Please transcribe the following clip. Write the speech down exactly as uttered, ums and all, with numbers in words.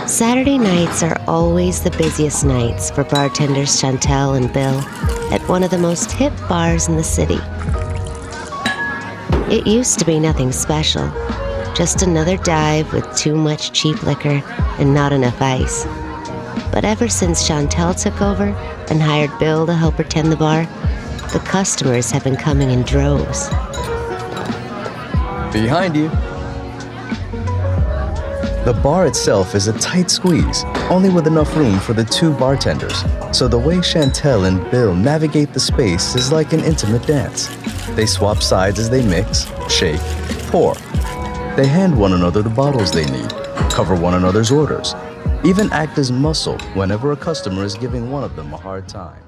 Saturday nights are always the busiest nights for bartenders Chantel and Bill at one of the most hip bars in the city. It used to be nothing special, just another dive with too much cheap liquor and not enough ice. But ever since Chantel took over and hired Bill to help her tend the bar, the customers have been coming in droves. Behind you. The bar itself is a tight squeeze, only with enough room for the two bartenders. So the way Chantel and Bill navigate the space is like an intimate dance. They swap sides as they mix, shake, pour. They hand one another the bottles they need, cover one another's orders, even act as muscle whenever a customer is giving one of them a hard time.